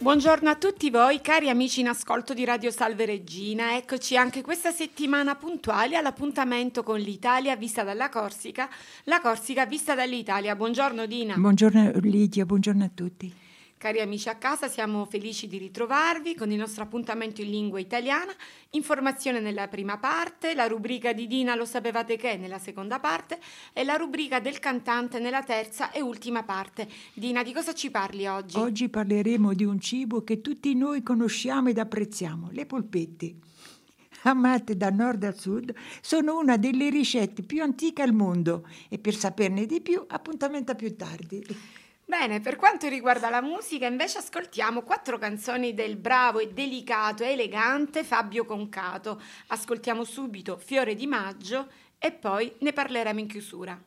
Buongiorno a tutti voi, cari amici in ascolto di Radio Salve Regina. Eccoci anche questa settimana puntuali all'appuntamento con l'Italia vista dalla Corsica, la Corsica vista dall'Italia. Buongiorno Dina. Buongiorno Lidia, buongiorno a tutti. Cari amici a casa, siamo felici di ritrovarvi con il nostro appuntamento in lingua italiana, informazione nella prima parte, la rubrica di Dina Lo sapevate che nella seconda parte e la rubrica del cantante nella terza e ultima parte. Dina, di cosa ci parli oggi? Oggi parleremo di un cibo che tutti noi conosciamo ed apprezziamo, le polpette. Amate da nord a sud, sono una delle ricette più antiche al mondo e per saperne di più, appuntamento a più tardi. Bene, per quanto riguarda la musica, invece ascoltiamo 4 canzoni del bravo e delicato e elegante Fabio Concato. Ascoltiamo subito Fiore di Maggio e poi ne parleremo in chiusura.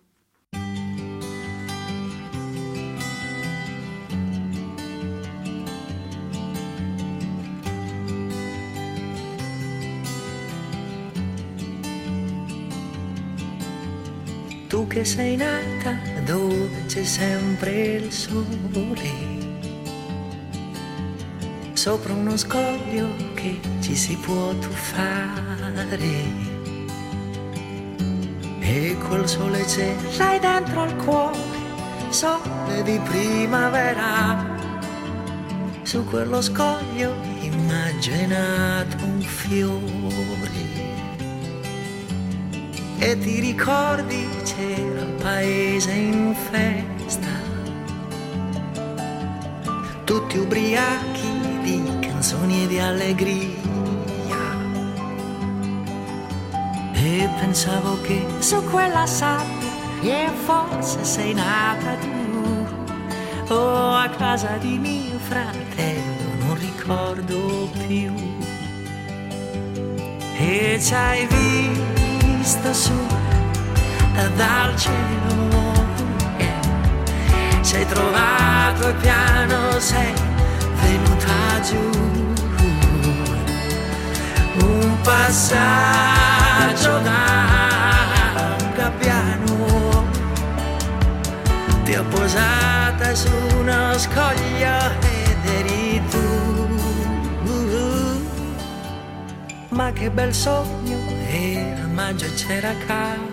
Tu che sei nata dove c'è sempre il sole, sopra uno scoglio che ci si può tuffare, e quel sole c'è, l'hai dentro al cuore, sole di primavera. Su quello scoglio immaginato un fiore, e ti ricordi c'era il paese in festa, tutti ubriachi di canzoni e di allegria, e pensavo che su quella sabbia e forse sei nata tu, o a casa di mio fratello, non ricordo più, e ci hai visto su dal cielo, sei trovato e piano sei venuta giù, un passaggio da un gabbiano, ti ho posata su uno scoglio ed eri tu, ma che bel sogno, era maggio e c'era caldo,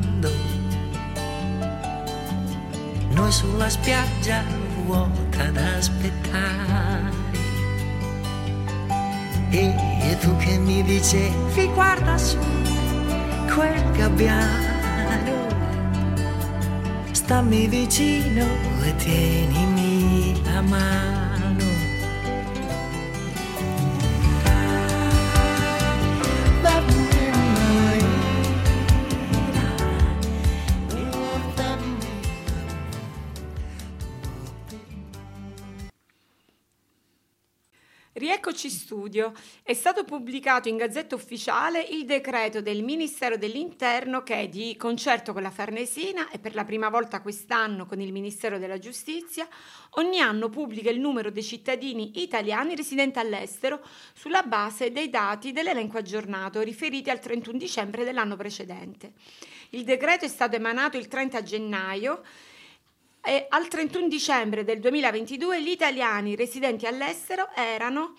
noi sulla spiaggia vuota ad aspettare, e tu che mi dicevi guarda su quel gabbiano, stammi vicino e tienimi la mano. Rieccoci in studio. È stato pubblicato in Gazzetta Ufficiale il decreto del Ministero dell'Interno che, di concerto con la Farnesina e per la prima volta quest'anno con il Ministero della Giustizia, ogni anno pubblica il numero dei cittadini italiani residenti all'estero sulla base dei dati dell'elenco aggiornato riferiti al 31 dicembre dell'anno precedente. Il decreto è stato emanato il 30 gennaio e al 31 dicembre del 2022 gli italiani residenti all'estero erano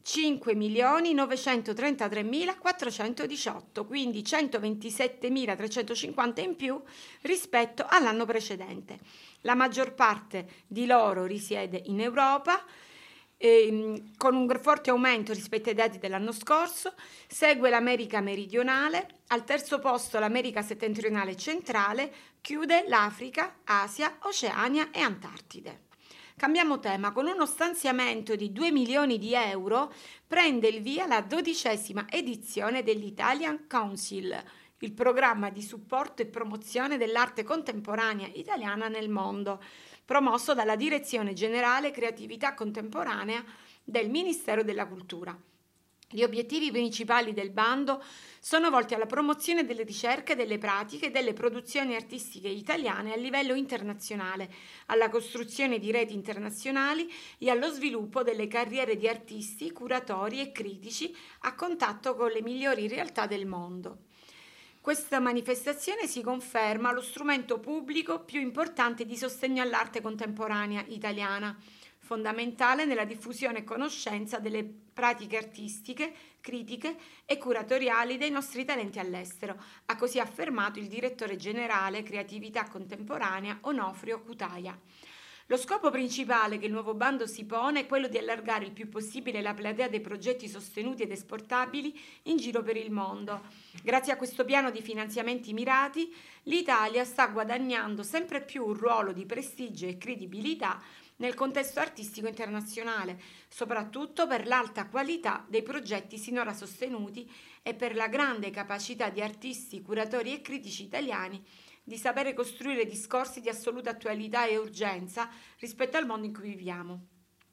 5.933.418, quindi 127.350 in più rispetto all'anno precedente. La maggior parte di loro risiede in Europa, con un forte aumento rispetto ai dati dell'anno scorso. Segue l'America meridionale, al terzo posto l'America settentrionale e centrale, chiude l'Africa, Asia, Oceania e Antartide. Cambiamo tema. Con uno stanziamento di 2 milioni di euro prende il via la 12ª edizione dell'Italian Council, il programma di supporto e promozione dell'arte contemporanea italiana nel mondo, promosso dalla Direzione Generale Creatività Contemporanea del Ministero della Cultura. Gli obiettivi principali del bando sono volti alla promozione delle ricerche, delle pratiche e delle produzioni artistiche italiane a livello internazionale, alla costruzione di reti internazionali e allo sviluppo delle carriere di artisti, curatori e critici a contatto con le migliori realtà del mondo. Questa manifestazione si conferma lo strumento pubblico più importante di sostegno all'arte contemporanea italiana, fondamentale nella diffusione e conoscenza delle pratiche artistiche, critiche e curatoriali dei nostri talenti all'estero, ha così affermato il direttore generale Creatività Contemporanea Onofrio Cutaia. Lo scopo principale che il nuovo bando si pone è quello di allargare il più possibile la platea dei progetti sostenuti ed esportabili in giro per il mondo. Grazie a questo piano di finanziamenti mirati, l'Italia sta guadagnando sempre più un ruolo di prestigio e credibilità nel contesto artistico internazionale, soprattutto per l'alta qualità dei progetti sinora sostenuti e per la grande capacità di artisti, curatori e critici italiani di sapere costruire discorsi di assoluta attualità e urgenza rispetto al mondo in cui viviamo.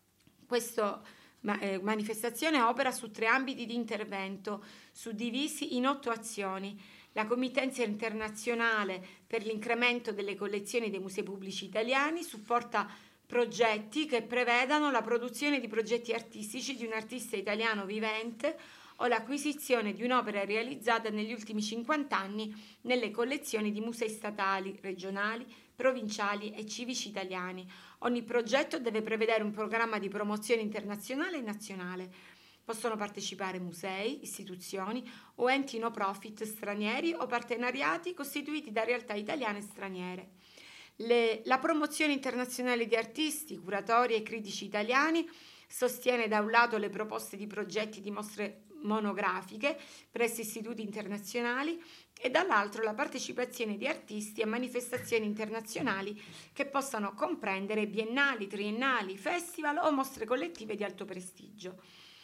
Questa manifestazione opera su 3 ambiti di intervento, suddivisi in 8 azioni. La Committenza internazionale per l'incremento delle collezioni dei musei pubblici italiani supporta progetti che prevedano la produzione di progetti artistici di un artista italiano vivente o l'acquisizione di un'opera realizzata negli ultimi 50 anni nelle collezioni di musei statali, regionali, provinciali e civici italiani. Ogni progetto deve prevedere un programma di promozione internazionale e nazionale. Possono partecipare musei, istituzioni o enti no profit stranieri o partenariati costituiti da realtà italiane e straniere. La promozione internazionale di artisti, curatori e critici italiani sostiene da un lato le proposte di progetti di mostre monografiche presso istituti internazionali e dall'altro la partecipazione di artisti a manifestazioni internazionali che possano comprendere biennali, triennali, festival o mostre collettive di alto prestigio.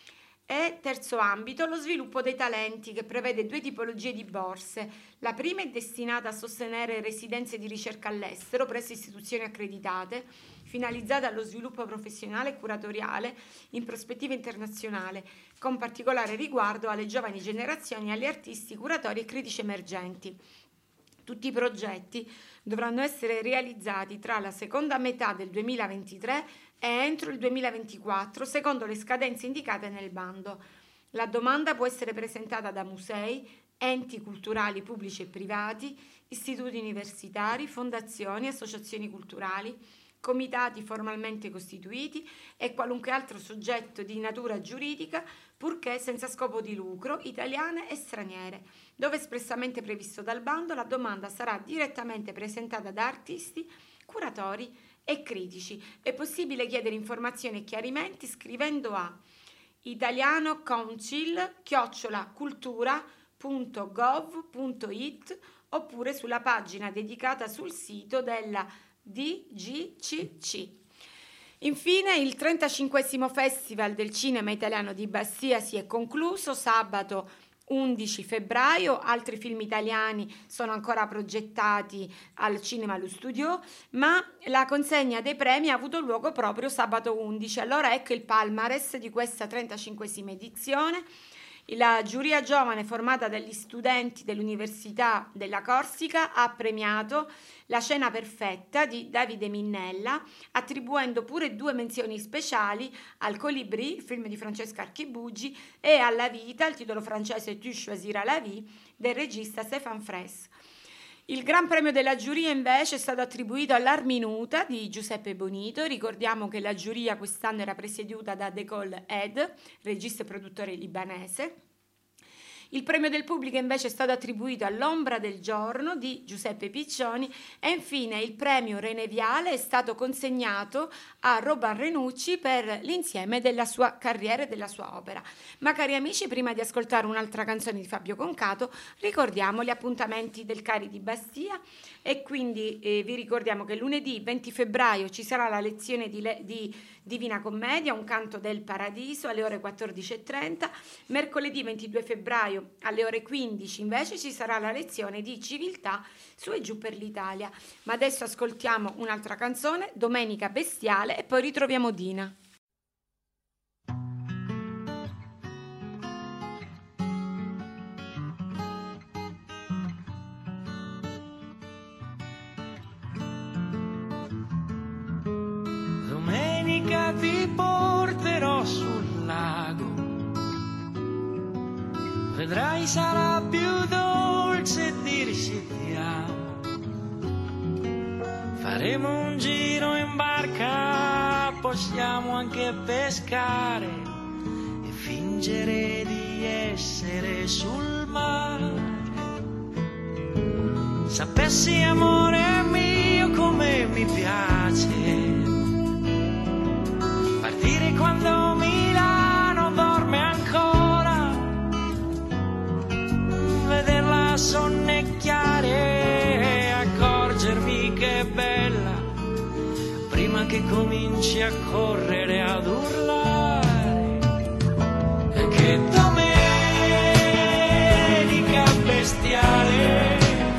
E terzo ambito, lo sviluppo dei talenti, che prevede 2 tipologie di borse. La prima è destinata a sostenere residenze di ricerca all'estero presso istituzioni accreditate, finalizzate allo sviluppo professionale e curatoriale in prospettiva internazionale, con particolare riguardo alle giovani generazioni e agli artisti, curatori e critici emergenti. Tutti i progetti dovranno essere realizzati tra la seconda metà del 2023 e entro il 2024, secondo le scadenze indicate nel bando. La domanda può essere presentata da musei, enti culturali pubblici e privati, istituti universitari, fondazioni, associazioni culturali, comitati formalmente costituiti e qualunque altro soggetto di natura giuridica, purché senza scopo di lucro, italiane e straniere. Dove espressamente previsto dal bando, la domanda sarà direttamente presentata da artisti, curatori e critici. È possibile chiedere informazioni e chiarimenti scrivendo a italianoconcil@cultura.gov.it oppure sulla pagina dedicata sul sito della DGCC. Infine, il 35° Festival del Cinema Italiano di Bastia si è concluso sabato 11 febbraio. Altri film italiani sono ancora progettati al Cinema allo Studio, ma la consegna dei premi ha avuto luogo proprio sabato 11. Allora ecco il palmarès di questa 35esima edizione. La giuria giovane formata dagli studenti dell'Università della Corsica ha premiato La Cena Perfetta di Davide Minnella, attribuendo pure 2 menzioni speciali al Colibri, film di Francesca Archibugi, e alla Vita, il titolo francese Tu choisiras la vie, del regista Stéphane Fraisse. Il Gran Premio della giuria invece è stato attribuito all'Arminuta di Giuseppe Bonito. Ricordiamo che la giuria quest'anno era presieduta da Decol Ed, regista e produttore libanese. Il premio del pubblico invece è stato attribuito all'Ombra del giorno di Giuseppe Piccioni e infine il premio René Viale è stato consegnato a Robin Renucci per l'insieme della sua carriera e della sua opera. Ma cari amici, prima di ascoltare un'altra canzone di Fabio Concato, ricordiamo gli appuntamenti del Cari di Bastia e quindi vi ricordiamo che lunedì 20 febbraio ci sarà la lezione di Divina Commedia, un canto del Paradiso alle ore 14:30, mercoledì 22 febbraio alle ore 15 invece ci sarà la lezione di Civiltà su e giù per l'Italia. Ma adesso ascoltiamo un'altra canzone, Domenica Bestiale, e poi ritroviamo Dina. Domenica ti porterò sul lago, vedrai sarà più dolce dirci ti amo. Faremo un giro in barca, poi possiamo anche pescare e fingere di essere sul mare. Sapessi, amore mio, come mi piace partire quando Milano dorme ancora, vederla sonnecchiare e accorgermi che è bella prima che cominci a correre, ad urlare. E che domenica bestiale,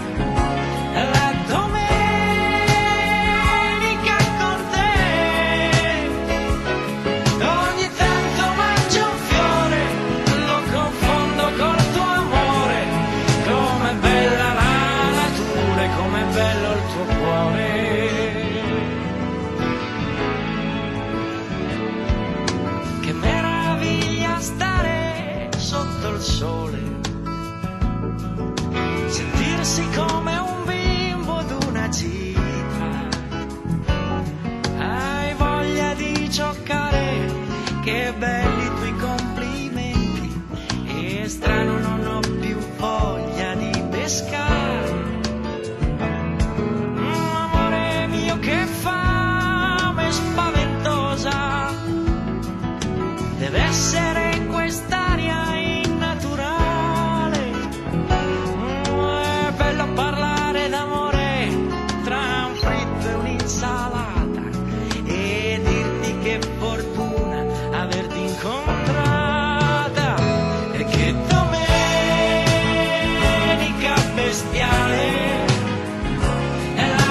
sole, sentirsi come un bimbo d'una gita. Hai voglia di giocare, che belli i tuoi complimenti, e strano non ho più voglia di pescare. Amore mio, che fame spaventosa, deve essere quest'aria parlare d'amore tra un fritto e un'insalata e dirti che fortuna averti incontrata. E che domenica bestiale, è la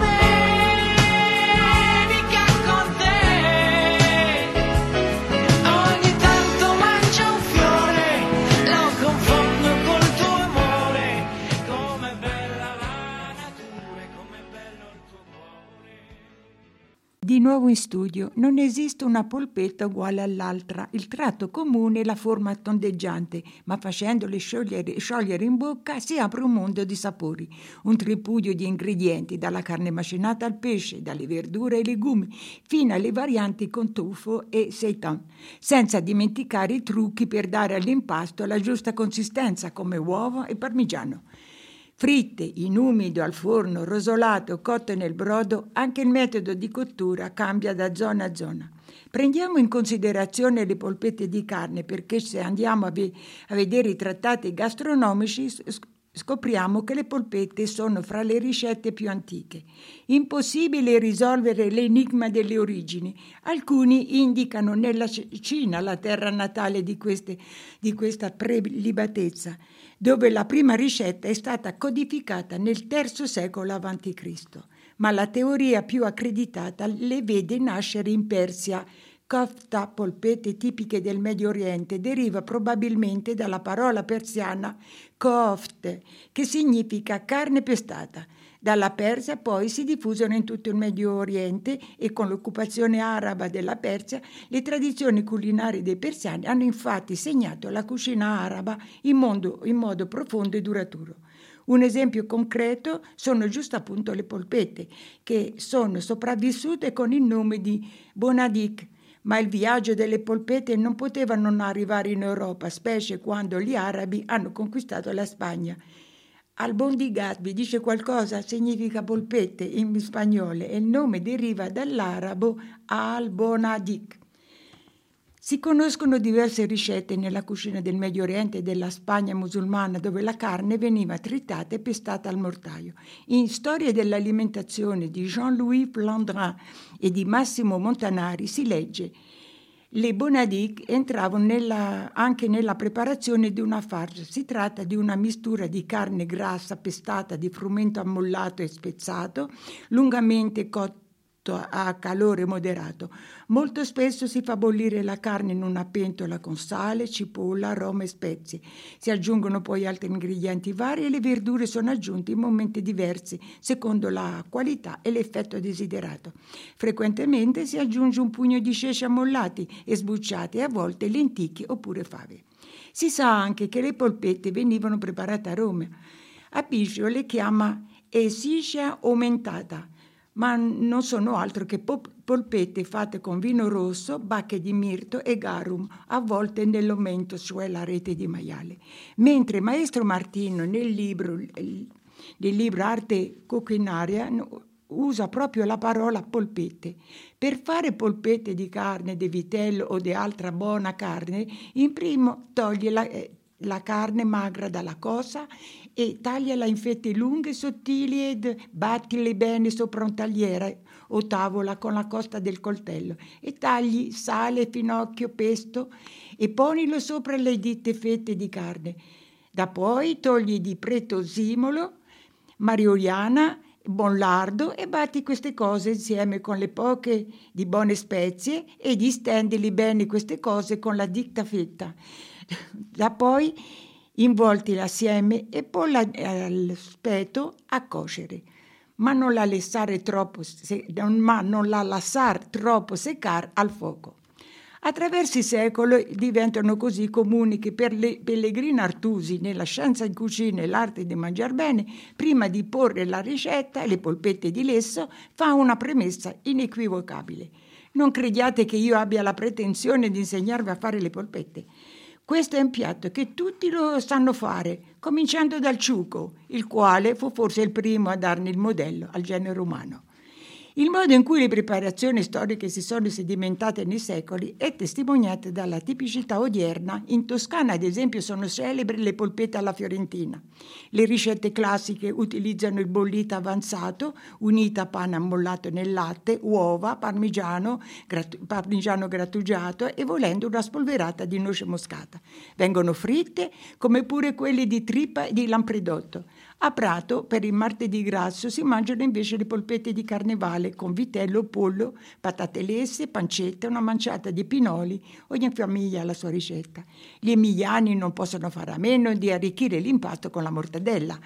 domenica con te. Ogni tanto mangio un fiore, lo confondo col tuo amore. Come bella la natura, come bello il tuo cuore. Di nuovo in studio, non esiste una polpetta uguale all'altra. Il tratto comune è la forma tondeggiante, ma facendole sciogliere in bocca si apre un mondo di sapori, un tripudio di ingredienti, dalla carne macinata al pesce, dalle verdure ai legumi, fino alle varianti con tofu e seitan, senza dimenticare i trucchi per dare all'impasto la giusta consistenza, come uovo e parmigiano. Fritte, in umido, al forno, rosolate o cotte nel brodo, anche il metodo di cottura cambia da zona a zona. Prendiamo in considerazione le polpette di carne, perché se andiamo a vedere i trattati gastronomici scopriamo che le polpette sono fra le ricette più antiche. Impossibile risolvere l'enigma delle origini. Alcuni indicano nella Cina la terra natale di questa prelibatezza, dove la prima ricetta è stata codificata nel III secolo a.C., ma la teoria più accreditata le vede nascere in Persia. Kofta, polpette tipiche del Medio Oriente, deriva probabilmente dalla parola persiana kofte, che significa carne pestata. Dalla Persia poi si diffusero in tutto il Medio Oriente e con l'occupazione araba della Persia le tradizioni culinarie dei persiani hanno infatti segnato la cucina araba in modo profondo e duraturo. Un esempio concreto sono giusto appunto le polpette, che sono sopravvissute con il nome di bonadik, ma il viaggio delle polpette non poteva non arrivare in Europa, specie quando gli arabi hanno conquistato la Spagna. Albondigas vi dice qualcosa? Significa polpette in spagnolo e il nome deriva dall'arabo al-bonadik. Si conoscono diverse ricette nella cucina del Medio Oriente e della Spagna musulmana, dove la carne veniva tritata e pestata al mortaio. In Storia dell'alimentazione di Jean-Louis Flandrin e di Massimo Montanari si legge: le bonadik entravano anche nella preparazione di una farce. Si tratta di una mistura di carne grassa pestata di frumento ammollato e spezzato, lungamente cotto a calore moderato. Molto spesso si fa bollire la carne in una pentola con sale, cipolla, aroma e spezie. Si aggiungono poi altri ingredienti vari e le verdure sono aggiunte in momenti diversi, secondo la qualità e l'effetto desiderato. Frequentemente si aggiunge un pugno di ceci ammollati e sbucciati e a volte lenticchie oppure fave. Si sa anche che le polpette venivano preparate a Roma. Appicio le chiama esigia aumentata, ma non sono altro che polpette fatte con vino rosso, bacche di mirto e garum, avvolte nell'omento, cioè la rete di maiale. Mentre Maestro Martino nel libro Arte Cucinaria usa proprio la parola polpette. Per fare polpette di carne, di vitello o di altra buona carne, in primo toglie la carne magra dalla cosa e tagliala in fette lunghe e sottili ed battile bene sopra un tagliere o tavola con la costa del coltello e tagli sale, finocchio, pesto e ponilo sopra le dite fette di carne. Da poi togli di pretosimolo, marioliana, buon lardo e batti queste cose insieme con le poche di buone spezie e distendili bene queste cose con la dita fetta. Da poi involtila assieme e polla al speto a cuocere, ma non la lasciare troppo seccare al fuoco. Attraverso i secoli diventano così comuni che per le pellegrini artusi nella scienza in cucina e l'arte di mangiar bene, prima di porre la ricetta e le polpette di lesso, fa una premessa inequivocabile. Non crediate che io abbia la pretensione di insegnarvi a fare le polpette. Questo è un piatto che tutti lo sanno fare, cominciando dal ciuco, il quale fu forse il primo a darne il modello al genere umano. Il modo in cui le preparazioni storiche si sono sedimentate nei secoli è testimoniato dalla tipicità odierna. In Toscana, ad esempio, sono celebri le polpette alla fiorentina. Le ricette classiche utilizzano il bollito avanzato, unita a pane ammollato nel latte, uova, parmigiano grattugiato e volendo una spolverata di noce moscata. Vengono fritte, come pure quelle di trippa e di lampredotto. A Prato, per il martedì grasso, si mangiano invece le polpette di carnevale con vitello, pollo, patate lesse, pancetta, una manciata di pinoli. Ogni famiglia ha la sua ricetta. Gli emiliani non possono fare a meno di arricchire l'impasto con la mortadella,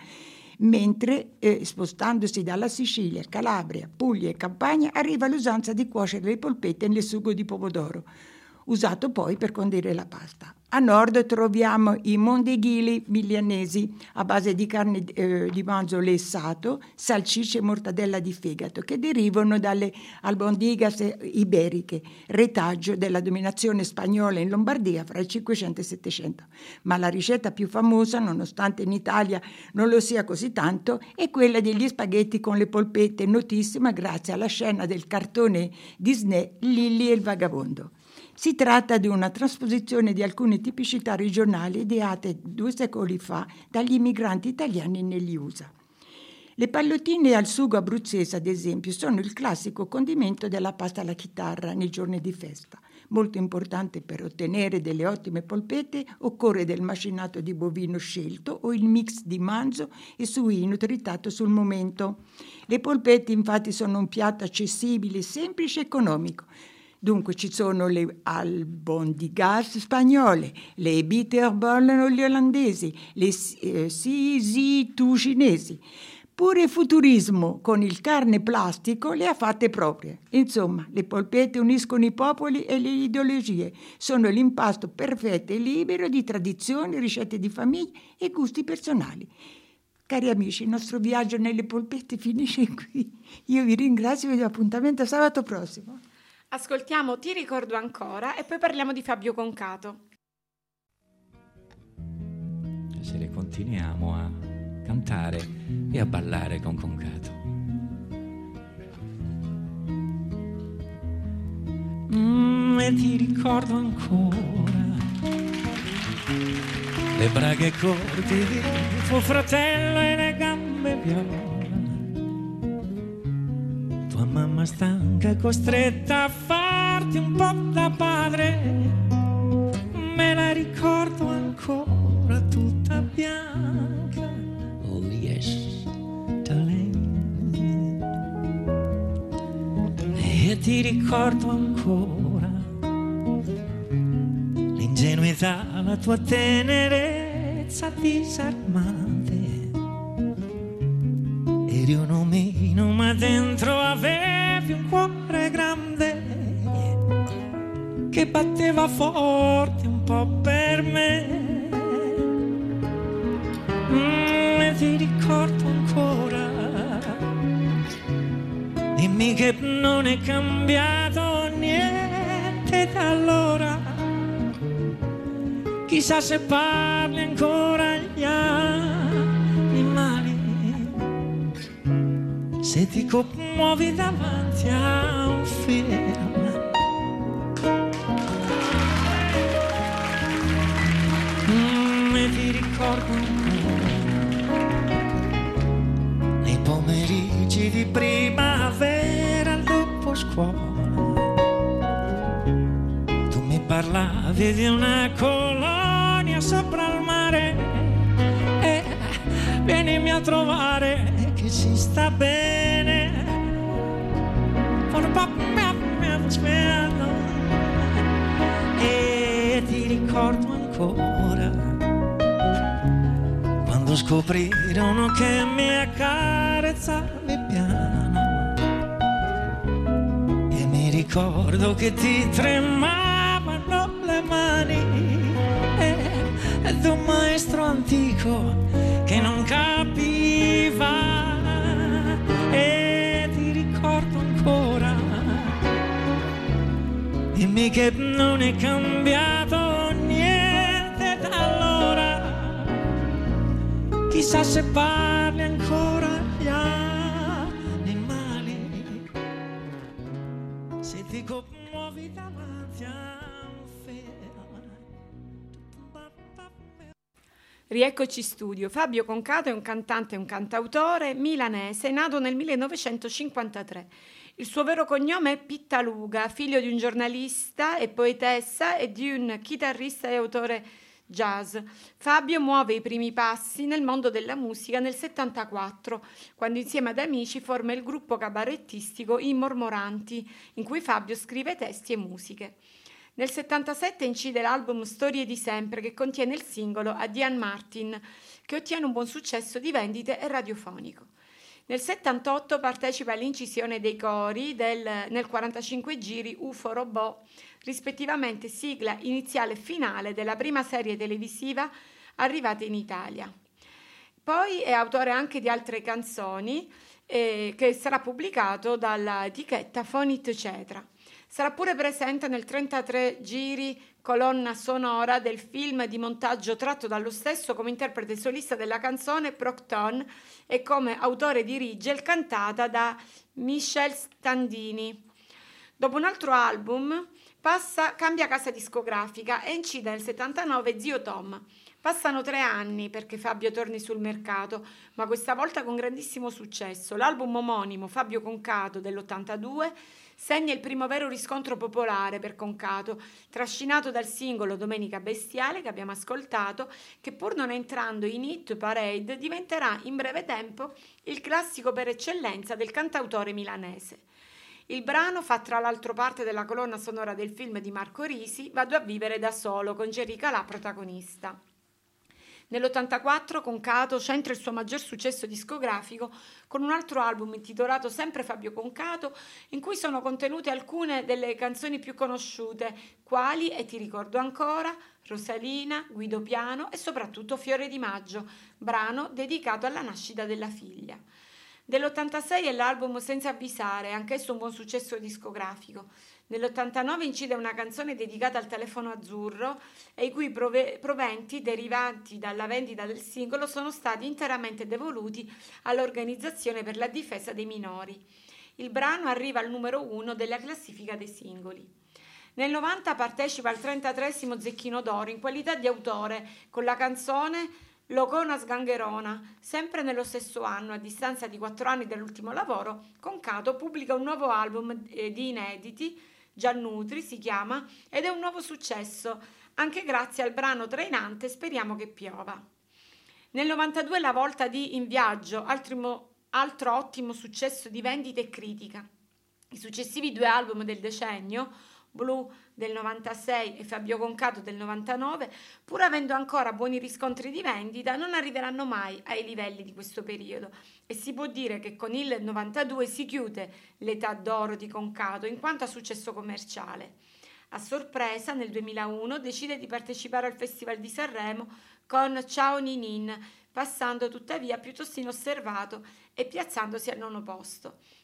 mentre spostandosi dalla Sicilia, Calabria, Puglia e Campania arriva l'usanza di cuocere le polpette nel sugo di pomodoro, usato poi per condire la pasta. A nord troviamo i mondeghili milanesi a base di carne di manzo lessato, salsicce e mortadella di fegato, che derivano dalle albondigas iberiche, retaggio della dominazione spagnola in Lombardia fra il 500 e il 700. Ma la ricetta più famosa, nonostante in Italia non lo sia così tanto, è quella degli spaghetti con le polpette, notissima grazie alla scena del cartone Disney Lilli e il vagabondo. Si tratta di una trasposizione di alcune tipicità regionali ideate 2 secoli fa dagli immigranti italiani negli USA. Le pallottine al sugo abruzzese, ad esempio, sono il classico condimento della pasta alla chitarra nei giorni di festa. Molto importante per ottenere delle ottime polpette occorre del macinato di bovino scelto o il mix di manzo e suino tritato sul momento. Le polpette infatti sono un piatto accessibile, semplice e economico. Dunque ci sono le albondigas spagnole, le bitterballen olandesi, le sisitu cinesi. Pure il futurismo con il carne plastico le ha fatte proprie. Insomma, le polpette uniscono i popoli e le ideologie. Sono l'impasto perfetto e libero di tradizioni, ricette di famiglia e gusti personali. Cari amici, il nostro viaggio nelle polpette finisce qui. Io vi ringrazio e vi do appuntamento a sabato prossimo. Ascoltiamo Ti ricordo ancora e poi parliamo di Fabio Concato. Se le continuiamo a cantare e a ballare con Concato. E ti ricordo ancora le braghe corte di tuo fratello e le gambe viola. Tua mamma stanca, costretta a farti un po' da padre, me la ricordo ancora tutta bianca. Oh yes, darling. E ti ricordo ancora l'ingenuità, la tua tenerezza disarmante. Eri un omino ma dentro avevi un cuore grande che batteva forte un po' per me. E ti ricordo ancora i Dimmi che non è cambiato niente da allora. Chissà se parli ancora gli animali, se ti commuovi davanti a un film. E ti ricordo nei pomeriggi di primavera dopo scuola, tu mi parlavi di una colonia sopra il mare e vienimi a trovare che ci sta bene. E ti ricordo ancora quando scoprirono che mi accarezzavi piano, e mi ricordo che ti tremavano le mani, ed un maestro antico che non capiva. E ti ricordo ancora, dimmi che non è cambiato niente da allora. Chissà se parli ancora gli animali, se ti commuovi davanti a un film. Rieccoci in studio. Fabio Concato è un cantante e un cantautore milanese nato nel 1953. Il suo vero cognome è Pittaluga, figlio di un giornalista e poetessa e di un chitarrista e autore jazz. Fabio muove i primi passi nel mondo della musica nel 74, quando insieme ad amici forma il gruppo cabarettistico I Mormoranti, in cui Fabio scrive testi e musiche. Nel 77 incide l'album Storie di sempre, che contiene il singolo A Diane Martin, che ottiene un buon successo di vendite e radiofonico. Nel 78 partecipa all'incisione dei cori nel 45 giri UFO Robot, rispettivamente sigla iniziale e finale della prima serie televisiva arrivata in Italia. Poi è autore anche di altre canzoni che sarà pubblicato dalla etichetta Fonit Cetra. Sarà pure presente nel 33 giri colonna sonora del film di montaggio tratto dallo stesso come interprete solista della canzone Procton e come autore dirige il cantata da Michel Standini. Dopo un altro album cambia casa discografica e incide nel 79 Zio Tom. Passano 3 anni perché Fabio torni sul mercato, ma questa volta con grandissimo successo. L'album omonimo Fabio Concato dell'82 segna il primo vero riscontro popolare per Concato, trascinato dal singolo Domenica Bestiale che abbiamo ascoltato, che pur non entrando in hit parade diventerà in breve tempo il classico per eccellenza del cantautore milanese. Il brano fa tra l'altro parte della colonna sonora del film di Marco Risi Vado a vivere da solo, con Gerry Calà protagonista. Nell'84 Concato centra il suo maggior successo discografico con un altro album intitolato sempre Fabio Concato, in cui sono contenute alcune delle canzoni più conosciute, quali E ti ricordo ancora, Rosalina, Guido Piano e soprattutto Fiore di maggio, brano dedicato alla nascita della figlia. Dell'86 è l'album Senza avvisare, anch'esso un buon successo discografico. Nell'89 incide una canzone dedicata al telefono azzurro e i cui proventi derivanti dalla vendita del singolo sono stati interamente devoluti all'Organizzazione per la difesa dei minori. Il brano arriva al numero 1 della classifica dei singoli. Nel 90 partecipa al 33esimo Zecchino d'Oro in qualità di autore con la canzone Locona Sgangherona. Sempre nello stesso anno, a distanza di 4 anni dall'ultimo lavoro, Concato pubblica un nuovo album di inediti, Giannutri si chiama, ed è un nuovo successo, anche grazie al brano trainante Speriamo che piova. Nel 92 la volta di In viaggio, altro ottimo successo di vendita e critica. I successivi 2 album del decennio, Blu del 96 e Fabio Concato del 99, pur avendo ancora buoni riscontri di vendita, non arriveranno mai ai livelli di questo periodo e si può dire che con il 92 si chiude l'età d'oro di Concato in quanto a successo commerciale. A sorpresa, nel 2001 decide di partecipare al Festival di Sanremo con Ciao Ninin, passando tuttavia piuttosto inosservato e piazzandosi al 9° posto.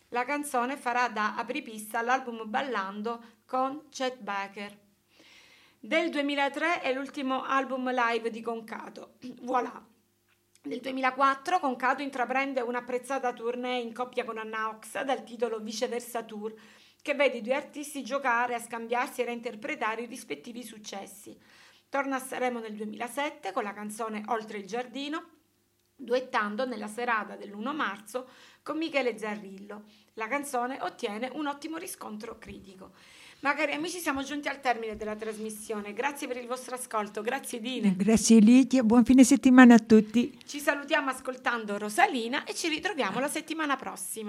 La canzone farà da apripista all'album Ballando con Chet Baker. Del 2003 è l'ultimo album live di Concato. Voilà. Nel 2004 Concato intraprende un'apprezzata tournée in coppia con Anna Ox dal titolo Viceversa Tour, che vede i due artisti giocare a scambiarsi e reinterpretare i rispettivi successi. Torna a Sanremo nel 2007 con la canzone Oltre il giardino, duettando nella serata dell'1 marzo con Michele Zarrillo. La canzone ottiene un ottimo riscontro critico. Ma cari amici, siamo giunti al termine della trasmissione. Grazie per il vostro ascolto, grazie Dine. Grazie Lidia, buon fine settimana a tutti. Ci salutiamo ascoltando Rosalina e ci ritroviamo la settimana prossima.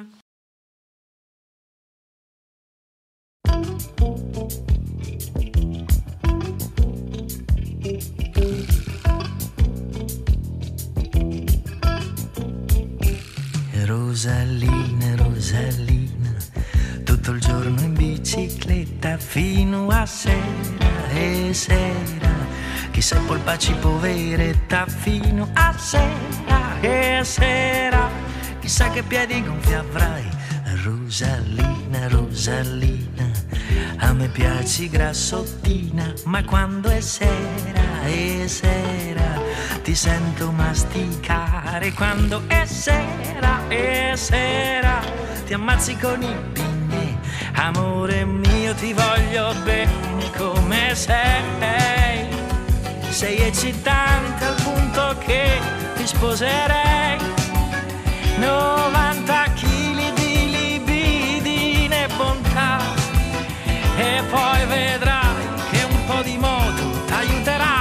Rosalina, Rosalina, tutto il giorno in bicicletta fino a sera e sera. Chissà polpaci poveretta fino a sera e sera. Chissà che piedi gonfi avrai. Rosalina, Rosalina, a me piaci grassottina, ma quando è sera e sera ti sento masticare. Quando è sera e sera ti ammazzi con i pinne. Amore mio, ti voglio bene come sei. Sei eccitante al punto che ti sposerei. 90 chili di libidine e bontà, e poi vedrai che un po' di moto t'aiuterà.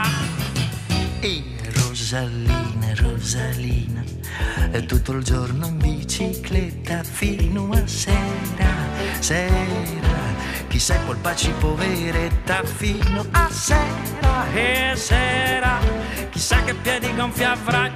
E Rosalina, Rosalina, è tutto il giorno in bicicletta fino a sera, sera. Chissà polpaci poveretta fino a sera e sera. Chissà che piedi gonfi avrai.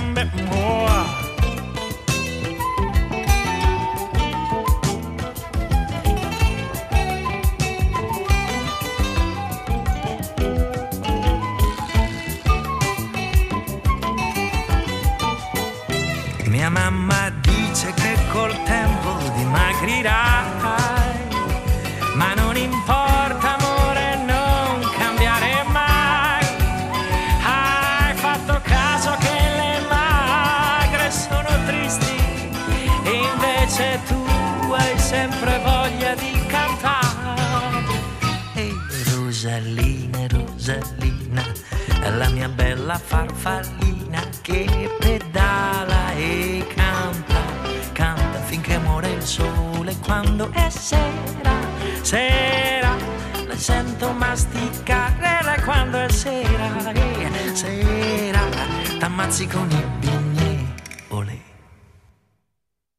Mia mamma dice che col tempo dimagrirai, ma non importa amore, non cambiare mai. Hai fatto caso che le magre sono tristi, e invece tu hai sempre voglia di cantare. E Rosalina, Rosalina, la mia bella farfallina che pedala e canta, canta finché muore il sole. Quando è sera, sera, la sento masticare. Quando è sera, sera, t'ammazzi con i bimbi.